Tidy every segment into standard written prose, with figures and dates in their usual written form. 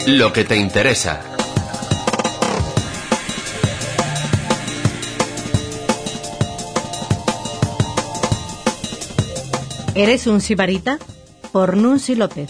Lo que te interesa. ¿Eres un sibarita? Por Nunci López.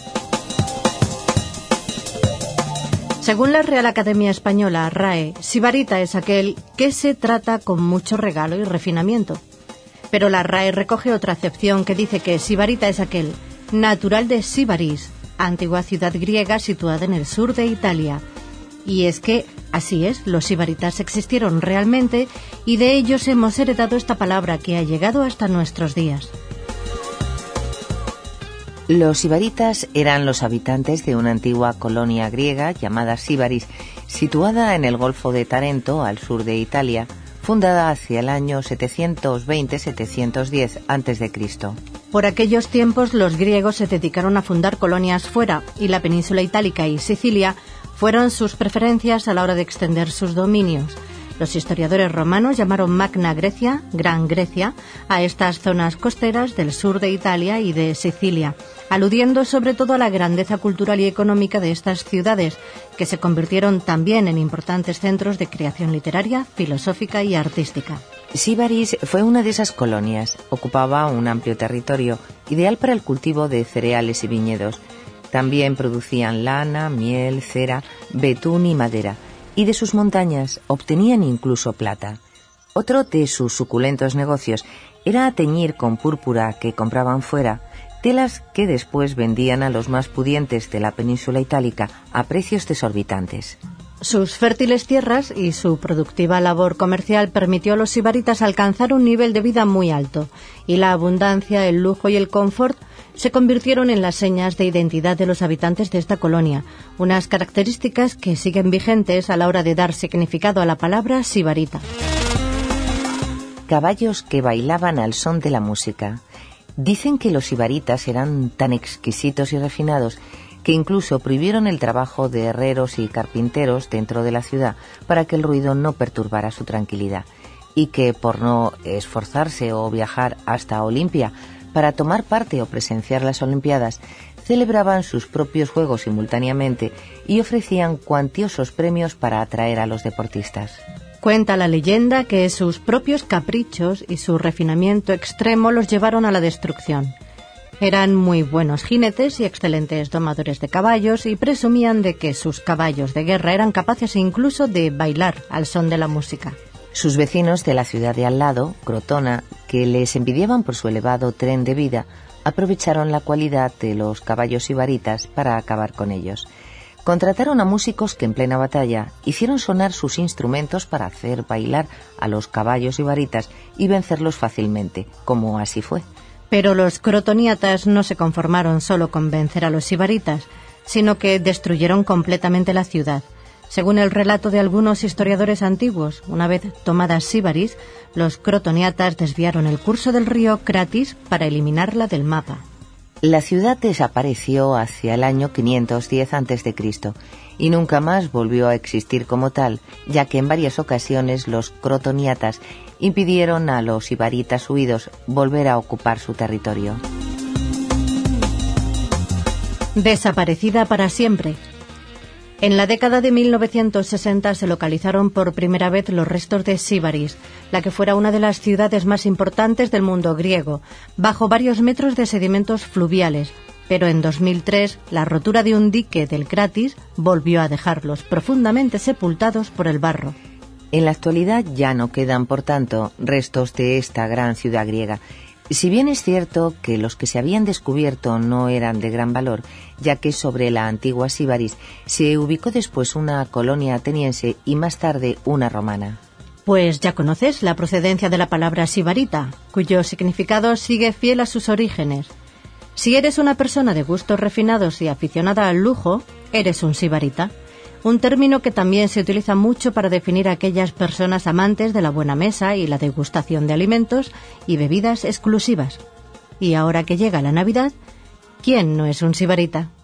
Según la Real Academia Española, RAE, sibarita es aquel que se trata con mucho regalo y refinamiento. Pero la RAE recoge otra acepción que dice que sibarita es aquel natural de Sibaris, antigua ciudad griega situada en el sur de Italia. Y es que, así es, los sibaritas existieron realmente y de ellos hemos heredado esta palabra que ha llegado hasta nuestros días. Los sibaritas eran los habitantes de una antigua colonia griega llamada Sibaris, situada en el Golfo de Tarento, al sur de Italia, fundada hacia el año 720-710 a.C. Por aquellos tiempos los griegos se dedicaron a fundar colonias fuera y la península itálica y Sicilia fueron sus preferencias a la hora de extender sus dominios. Los historiadores romanos llamaron Magna Grecia, Gran Grecia, a estas zonas costeras del sur de Italia y de Sicilia, aludiendo sobre todo a la grandeza cultural y económica de estas ciudades, que se convirtieron también en importantes centros de creación literaria, filosófica y artística. Sibaris fue una de esas colonias. Ocupaba un amplio territorio, ideal para el cultivo de cereales y viñedos. También producían lana, miel, cera, betún y madera, y de sus montañas obtenían incluso plata. Otro de sus suculentos negocios era teñir con púrpura que compraban fuera, telas que después vendían a los más pudientes de la península itálica a precios desorbitantes. Sus fértiles tierras y su productiva labor comercial permitió a los sibaritas alcanzar un nivel de vida muy alto, y la abundancia, el lujo y el confort se convirtieron en las señas de identidad de los habitantes de esta colonia, unas características que siguen vigentes a la hora de dar significado a la palabra sibarita. Caballos que bailaban al son de la música. Dicen que los sibaritas eran tan exquisitos y refinados que incluso prohibieron el trabajo de herreros y carpinteros dentro de la ciudad para que el ruido no perturbara su tranquilidad, y que por no esforzarse o viajar hasta Olimpia para tomar parte o presenciar las Olimpiadas, celebraban sus propios juegos simultáneamente y ofrecían cuantiosos premios para atraer a los deportistas. Cuenta la leyenda que sus propios caprichos y su refinamiento extremo los llevaron a la destrucción. Eran muy buenos jinetes y excelentes domadores de caballos y presumían de que sus caballos de guerra eran capaces incluso de bailar al son de la música. Sus vecinos de la ciudad de al lado, Crotona, que les envidiaban por su elevado tren de vida, aprovecharon la cualidad de los caballos sibaritas para acabar con ellos. Contrataron a músicos que en plena batalla hicieron sonar sus instrumentos para hacer bailar a los caballos sibaritas y vencerlos fácilmente, como así fue. Pero los crotoniatas no se conformaron solo con vencer a los sibaritas, sino que destruyeron completamente la ciudad. Según el relato de algunos historiadores antiguos, una vez tomadas Sibaris, los crotoniatas desviaron el curso del río Cratis para eliminarla del mapa. La ciudad desapareció hacia el año 510 a.C. y nunca más volvió a existir como tal, ya que en varias ocasiones los crotoniatas impidieron a los sibaritas huidos volver a ocupar su territorio. Desaparecida para siempre. En la década de 1960 se localizaron por primera vez los restos de Sibaris, la que fuera una de las ciudades más importantes del mundo griego, bajo varios metros de sedimentos fluviales. Pero en 2003, la rotura de un dique del Cratis volvió a dejarlos profundamente sepultados por el barro. En la actualidad ya no quedan, por tanto, restos de esta gran ciudad griega. Si bien es cierto que los que se habían descubierto no eran de gran valor, ya que sobre la antigua Sibaris se ubicó después una colonia ateniense y más tarde una romana. Pues ya conoces la procedencia de la palabra sibarita, cuyo significado sigue fiel a sus orígenes. Si eres una persona de gustos refinados y aficionada al lujo, eres un sibarita. Un término que también se utiliza mucho para definir a aquellas personas amantes de la buena mesa y la degustación de alimentos y bebidas exclusivas. Y ahora que llega la Navidad, ¿quién no es un sibarita?